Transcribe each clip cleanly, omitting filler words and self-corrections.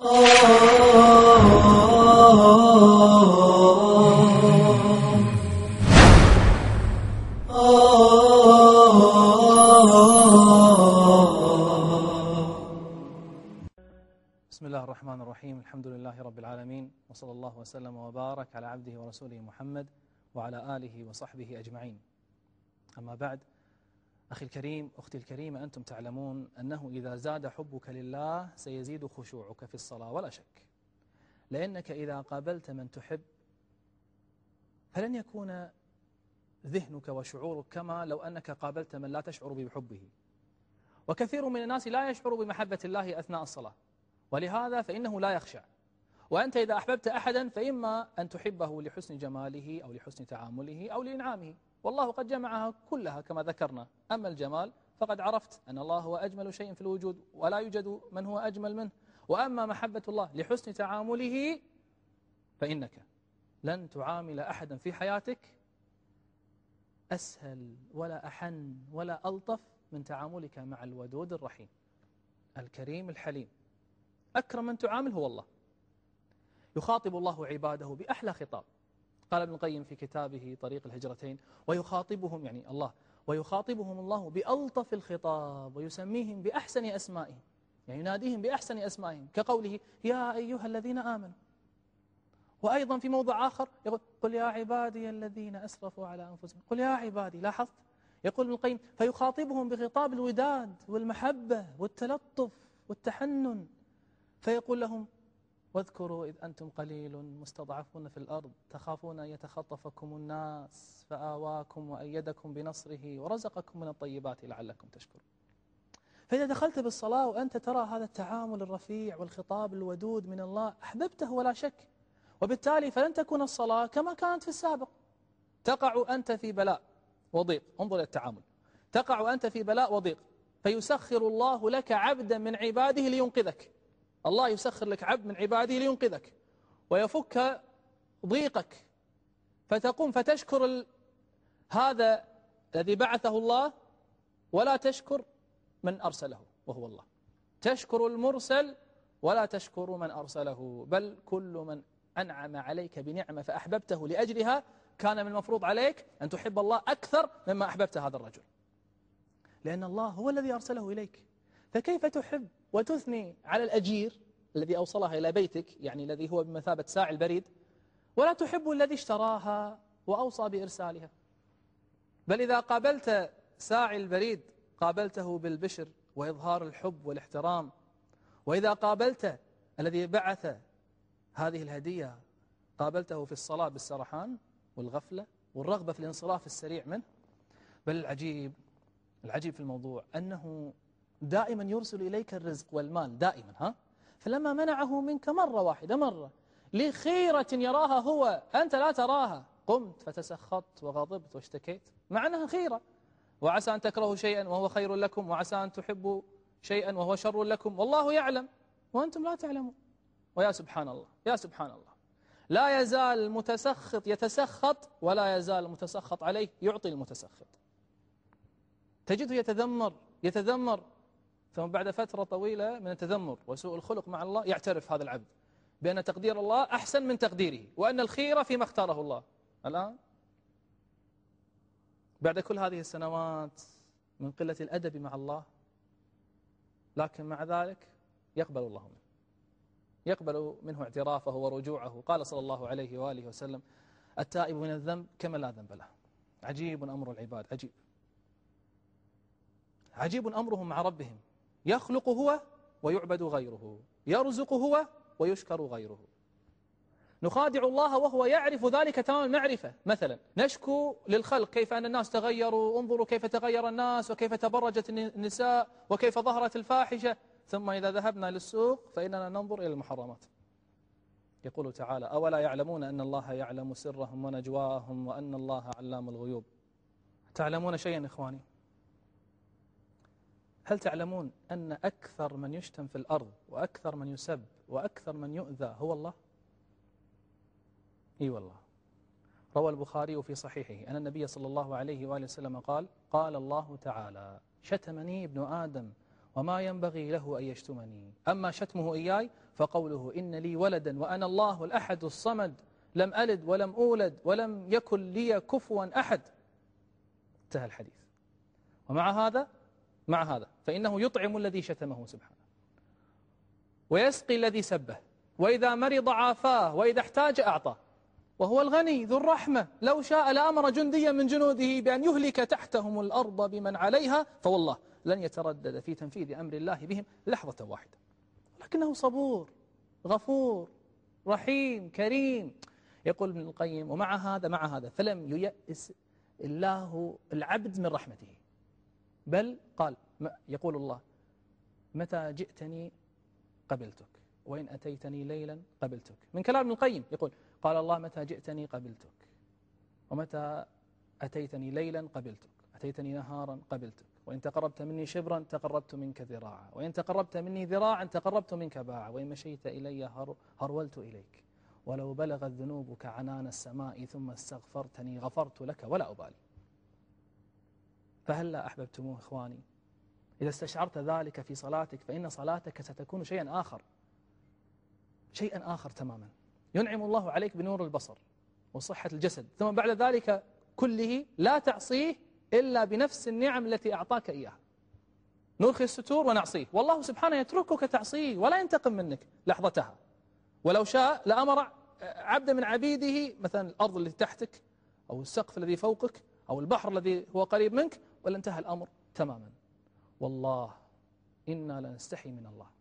بسم الله الرحمن الرحيم. الحمد لله رب العالمين، وصلى الله وسلم وبارك على عبده ورسوله محمد وعلى آله وصحبه أجمعين. أما بعد، أخي الكريم، أختي الكريمة، أنتم تعلمون أنه إذا زاد حبك لله سيزيد خشوعك في الصلاة ولا شك، لأنك إذا قابلت من تحب فلن يكون ذهنك وشعورك كما لو أنك قابلت من لا تشعر بحبه. وكثير من الناس لا يشعر بمحبة الله أثناء الصلاة، ولهذا فإنه لا يخشع. وأنت إذا أحببت أحدا فإما أن تحبه لحسن جماله أو لحسن تعامله أو لإنعامه، والله قد جمعها كلها كما ذكرنا. أما الجمال فقد عرفت أن الله هو أجمل شيء في الوجود ولا يوجد من هو أجمل منه. وأما محبة الله لحسن تعامله فإنك لن تعامل أحدا في حياتك أسهل ولا أحن ولا ألطف من تعاملك مع الودود الرحيم الكريم الحليم. أكرم من تعامل هو الله. يخاطب الله عباده بأحلى خطاب. قال ابن القيم في كتابه طريق الهجرتين: ويخاطبهم، يعني الله، ويخاطبهم الله بألطف الخطاب ويسميهم بأحسن أسمائهم، يعني يناديهم بأحسن أسمائهم، كقوله: يا أيها الذين آمنوا. وأيضا في موضع آخر يقول: قل يا عبادي الذين أسرفوا على أنفسهم. قل يا عبادي. لاحظت؟ يقول ابن القيم: فيخاطبهم بخطاب الوداد والمحبة والتلطف والتحنن، فيقول لهم: واذكروا إذ أنتم قليل مستضعفون في الأرض تخافون أن يتخطفكم الناس فآواكم وأيدكم بنصره ورزقكم من الطيبات لعلكم تشكرون. فإذا دخلت بالصلاة وأنت ترى هذا التعامل الرفيع والخطاب الودود من الله أحببته ولا شك، وبالتالي فلن تكون الصلاة كما كانت في السابق. تقع أنت في بلاء وضيق، انظر إلى التعامل، تقع أنت في بلاء وضيق فيسخر الله لك عبدا من عباده لينقذك. الله يسخر لك عبد من عباده لينقذك ويفك ضيقك، فتقوم فتشكر هذا الذي بعثه الله ولا تشكر من أرسله وهو الله. تشكر المرسل ولا تشكر من أرسله، بل كل من أنعم عليك بنعمة فأحببته لأجلها كان من المفروض عليك أن تحب الله أكثر مما أحببت هذا الرجل، لأن الله هو الذي أرسله إليك. فكيف تحب وتثني على الأجير الذي أوصلها إلى بيتك، يعني الذي هو بمثابة ساعي البريد، ولا تحب الذي اشتراها وأوصى بإرسالها؟ بل إذا قابلت ساعي البريد قابلته بالبشر وإظهار الحب والاحترام، وإذا قابلت الذي بعث هذه الهدية قابلته في الصلاة بالسرحان والغفلة والرغبة في الانصراف السريع منه. بل العجيب في الموضوع أنه دائما يرسل إليك الرزق والمال دائما، فلما منعه منك مرة واحدة لخيرة يراها هو أنت لا تراها قمت فتسخطت وغضبت واشتكيت، مع أنها خيرة. وعسى أن تكرهوا شيئا وهو خير لكم، وعسى أن تحبوا شيئا وهو شر لكم، والله يعلم وأنتم لا تعلمون. ويا سبحان الله، يا سبحان الله، لا يزال المتسخط يتسخط ولا يزال المتسخط عليه يعطي المتسخط. تجده يتذمر ثم بعد فترة طويلة من التذمر وسوء الخلق مع الله يعترف هذا العبد بأن تقدير الله أحسن من تقديره، وأن الخير فيما اختاره الله. الآن بعد كل هذه السنوات من قلة الأدب مع الله، لكن مع ذلك يقبل الله منه، يقبل منه اعترافه ورجوعه. قال صلى الله عليه وآله وسلم: التائب من الذنب كما لا ذنب له. عجيب أمر العباد، عجيب أمرهم مع ربهم. يخلق هو ويعبد غيره، يرزق هو ويشكر غيره. نخادع الله وهو يعرف ذلك تمام المعرفة. مثلا نشكو للخلق كيف أن الناس تغيروا، انظروا كيف تغير الناس وكيف تبرجت النساء وكيف ظهرت الفاحشة، ثم إذا ذهبنا للسوق فإننا ننظر إلى المحرمات. يقول تعالى: أولا يعلمون أن الله يعلم سرهم ونجواهم وأن الله علام الغيوب. تعلمون شيئا إخواني؟ هل تعلمون أن أكثر من يشتم في الأرض وأكثر من يسب وأكثر من يؤذى هو الله؟ إي والله. روى البخاري في صحيحه أن النبي صلى الله عليه وآله وسلم قال: قال الله تعالى: شتمني ابن آدم وما ينبغي له أن يشتمني. أما شتمه إياي فقوله إن لي ولدا وأنا الله الأحد الصمد لم ألد ولم أولد ولم يكن لي كفوا أحد. انتهى الحديث. ومع هذا فإنه يطعم الذي شتمه سبحانه، ويسقي الذي سبه، وإذا مرض عافاه، وإذا احتاج أعطاه، وهو الغني ذو الرحمة. لو شاء لأمر جنديا من جنوده بأن يهلك تحتهم الأرض بمن عليها، فوالله لن يتردد في تنفيذ أمر الله بهم لحظة واحدة. لكنه صبور غفور رحيم كريم. يقول ابن القيم ومع هذا فلم ييأس الله العبد من رحمته، بل قال يقول الله متى جئتني قبلتك وإن أتيتني ليلا قبلتك. من كلام ابن القيم يقول قال الله متى جئتني قبلتك، ومتى أتيتني ليلا قبلتك، أتيتني نهارا قبلتك، وإن تقربت مني شبرا تقربت منك ذراعا، وإن تقربت مني ذراعا تقربت منك باعا، وإن مشيت إلي هرولت إليك، ولو بلغت ذنوبك عنان السماء ثم استغفرتني غفرت لك ولا أبالي. فهلا أحببتموه إخواني؟ إذا استشعرت ذلك في صلاتك فإن صلاتك ستكون شيئا آخر تماما. ينعم الله عليك بنور البصر وصحة الجسد، ثم بعد ذلك كله لا تعصيه إلا بنفس النعم التي أعطاك إياها. نرخي الستور ونعصيه، والله سبحانه يتركك تعصيه ولا ينتقم منك لحظتها. ولو شاء لأمر عبدا من عبيده، مثلا الأرض التي تحتك أو السقف الذي فوقك أو البحر الذي هو قريب منك، ولا انتهى الأمر تماما. والله إنا لنستحي من الله،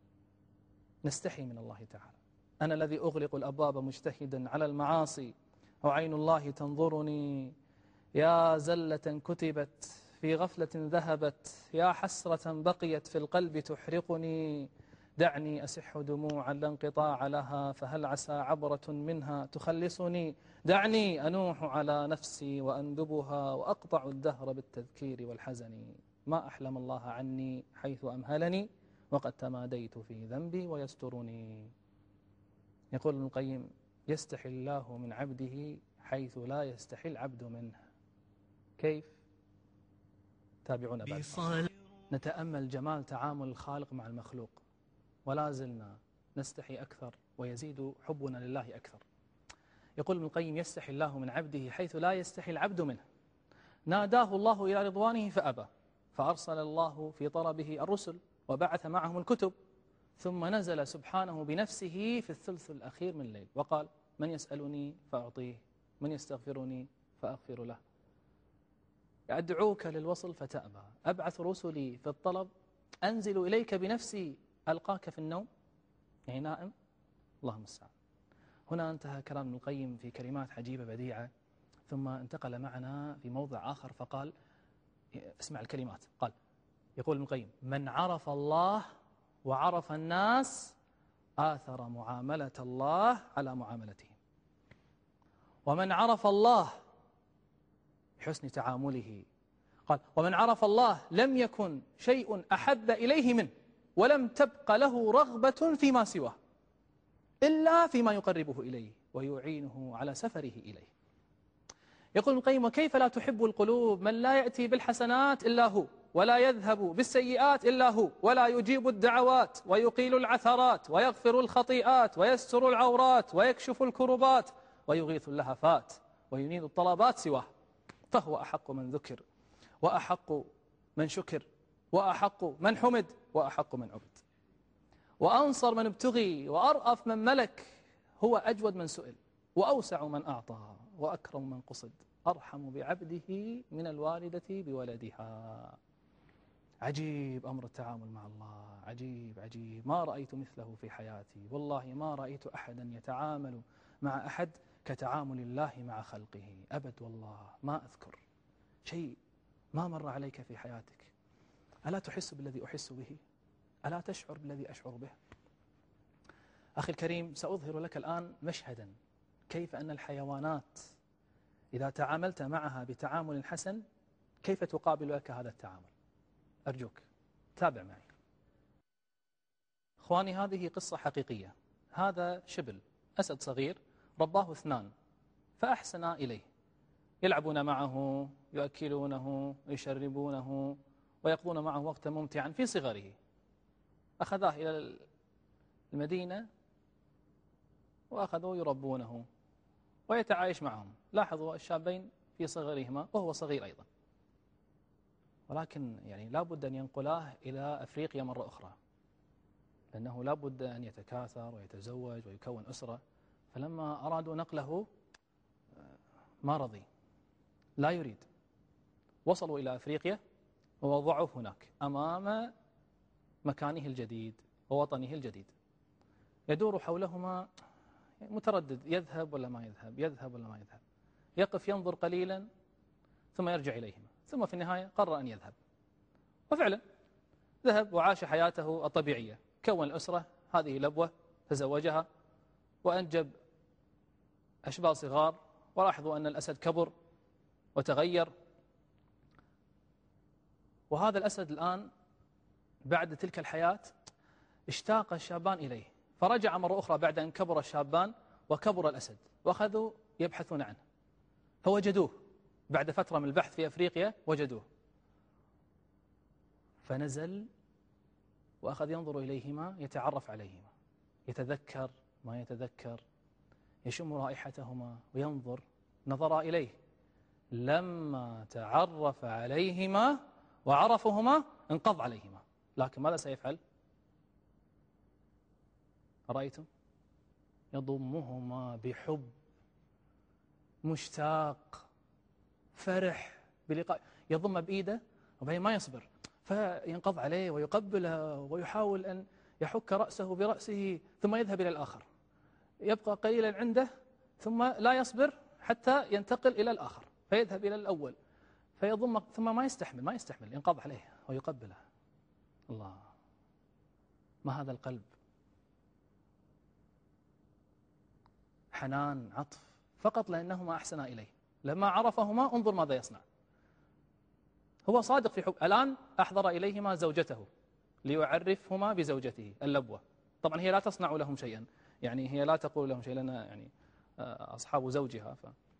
نستحي من الله تعالى. أنا الذي أغلق الأبواب مجتهدا على المعاصي وعين الله تنظرني، يا زلة كتبت في غفلة ذهبت، يا حسرة بقيت في القلب تحرقني. دعني أسح دموعا لا انقطاع لها، فهل عسى عبرة منها تخلصني. دعني أنوح على نفسي وأندبها، وأقطع الدهر بالتذكير والحزن. ما أحلم الله عني حيث أمهلني، وقد تماديت في ذنبي ويسترني. يقول ابن القيم يستحي الله من عبده حيث لا يستحي العبد منه. كيف؟ تابعونا بعد. نتأمل جمال تعامل الخالق مع المخلوق، ولا زلنا نستحي أكثر ويزيد حبنا لله أكثر. يقول ابن القيم يستحي الله من عبده حيث لا يستحي العبد منه. ناداه الله إلى رضوانه فأبى، فأرسل الله في طلبه الرسل وبعث معهم الكتب، ثم نزل سبحانه بنفسه في الثلث الأخير من الليل وقال من يسألني فأعطيه، من يستغفرني فأغفر له. أدعوك للوصل فتأبى، أبعث رسلي في الطلب، أنزل إليك بنفسي ألقاك في النوم، يعني نائم. اللهم المستعان. هنا انتهى كلام ابن القيم في كلمات عجيبة بديعة، ثم انتقل معنا في موضع آخر فقال اسمع الكلمات. قال يقول ابن القيم من عرف الله وعرف الناس آثر معاملة الله على معاملتهم، ومن عرف الله بحسن تعامله، قال ومن عرف الله لم يكن شيء أحب إليه منه، ولم تبق له رغبة فيما سواه إلا فيما يقربه إليه ويعينه على سفره إليه. يقول ابن القيم وكيف لا تحب القلوب من لا يأتي بالحسنات إلا هو، ولا يذهب بالسيئات إلا هو، ولا يجيب الدعوات ويقيل العثرات ويغفر الخطيئات ويستر العورات ويكشف الكربات ويغيث اللهفات وينيل الطلبات سواه، فهو أحق من ذكر وأحق من شكر وأحق من حمد وأحق من عبد، وأنصر من ابتغي وأرأف من ملك، هو أجود من سئل وأوسع من أعطى وأكرم من قصد، أرحم بعبده من الوالدة بولدها. عجيب أمر التعامل مع الله، عجيب عجيب، ما رأيت مثله في حياتي، والله ما رأيت أحدا يتعامل مع أحد كتعامل الله مع خلقه أبد. والله ما أذكر شيء ما مر عليك في حياتك. ألا تحس بالذي أحس به؟ ألا تشعر بالذي أشعر به؟ أخي الكريم، سأظهر لك الآن مشهدا كيف أن الحيوانات إذا تعاملت معها بتعامل حسن كيف تقابل لك هذا التعامل. أرجوك تابع معي. أخواني هذه قصة حقيقية. هذا شبل أسد صغير رباه اثنان فأحسنا إليه، يلعبون معه يؤكلونه ويشربونه ويقضون معه وقتا ممتعا في صغره. أخذاه إلى المدينة وأخذوا يربونه ويتعايش معهم. لاحظوا الشابين في صغرهما وهو صغير أيضا، ولكن يعني لا بد أن ينقلاه إلى أفريقيا مرة أخرى، لأنه لا بد أن يتكاثر ويتزوج ويكون أسرة. فلما أرادوا نقله ما رضي، لا يريد. وصلوا إلى أفريقيا ووضعوه هناك أمام مكانه الجديد ووطنه الجديد، يدور حولهما متردد، يذهب ولا ما يذهب، يذهب ولا ما يذهب، يقف ينظر قليلا ثم يرجع إليهما، ثم في النهاية قرر أن يذهب. وفعلا ذهب وعاش حياته الطبيعية، كون الأسرة، هذه لبوة، تزوجها وأنجب أشبال صغار. ولاحظوا أن الأسد كبر وتغير، وهذا الأسد الآن بعد تلك الحياة اشتاق الشابان إليه، فرجع مرة أخرى بعد أن كبر الشابان وكبر الأسد، وأخذوا يبحثون عنه، فوجدوه بعد فترة من البحث في أفريقيا، وجدوه، فنزل وأخذ ينظر إليهما، يتعرف عليهما، يتذكر ما يتذكر، يشم رائحتهما وينظر. نظر إليه، لما تعرف عليهما وعرفهما انقض عليهما. لكن ماذا سيفعل؟ رأيتم؟ يضمهما بحب، مشتاق، فرح بلقاء، يضم بإيده وبعدين ما يصبر، فينقض عليه ويقبله ويحاول أن يحك رأسه برأسه، ثم يذهب إلى الآخر، يبقى قليلا عنده ثم لا يصبر حتى ينتقل إلى الآخر، فيذهب إلى الأول فيضم، ثم ما يستحمل ينقض عليه ويقبله. الله، ما هذا القلب! حنان، عطف، فقط لأنهما أحسنا إليه. لما عرفهما انظر ماذا يصنع، هو صادق في حب. الآن أحضر إليهما زوجته ليعرفهما بزوجته اللبوة. طبعا هي لا تصنع لهم شيئا، يعني هي لا تقول لهم شيء، لأن يعني أصحاب زوجها.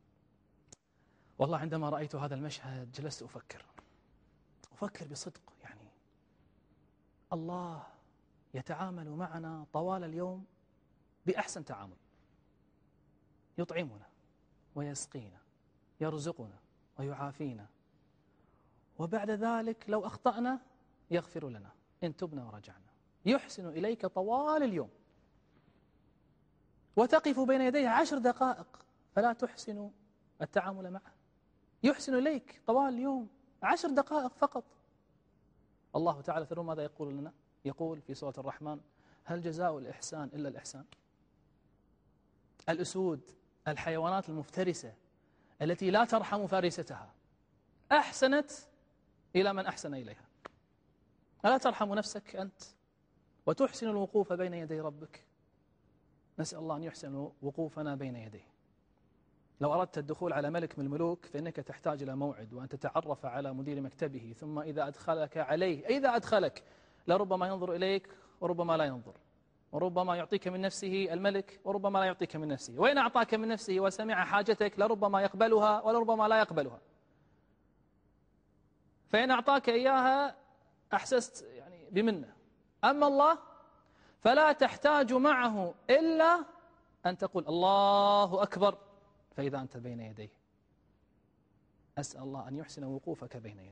والله عندما رأيت هذا المشهد جلست أفكر بصدق، يعني الله يتعامل معنا طوال اليوم بأحسن تعامل، يطعمنا ويسقينا، يرزقنا ويعافينا، وبعد ذلك لو أخطأنا يغفر لنا إن تبنا ورجعنا، يحسن إليك طوال اليوم، وتقف بين يديه 10 دقائق فلا تحسن التعامل معه، يحسن إليك طوال اليوم 10 دقائق فقط. الله تعالى ترون ماذا يقول لنا؟ يقول في سورة الرحمن: هل جزاء الإحسان إلا الإحسان؟ الأسود، الحيوانات المفترسة التي لا ترحم فارستها، أحسنت إلى من أحسن إليها. ألا ترحم نفسك أنت وتحسن الوقوف بين يدي ربك؟ نسأل الله أن يحسن وقوفنا بين يديه. لو أردت الدخول على ملك من الملوك فإنك تحتاج إلى موعد، وأن تتعرف على مدير مكتبه، ثم إذا أدخلك عليه، إذا أدخلك لربما ينظر إليك وربما لا ينظر، وربما يعطيك من نفسه الملك وربما لا يعطيك من نفسه، وإن أعطاك من نفسه وسمع حاجتك لربما يقبلها ولربما لا يقبلها، فإن أعطاك إياها أحسست يعني بمنه. أما الله فلا تحتاج معه إلا أن تقول الله أكبر، فإذا أنت بين يديه. أسأل الله أن يحسن وقوفك بين يديه.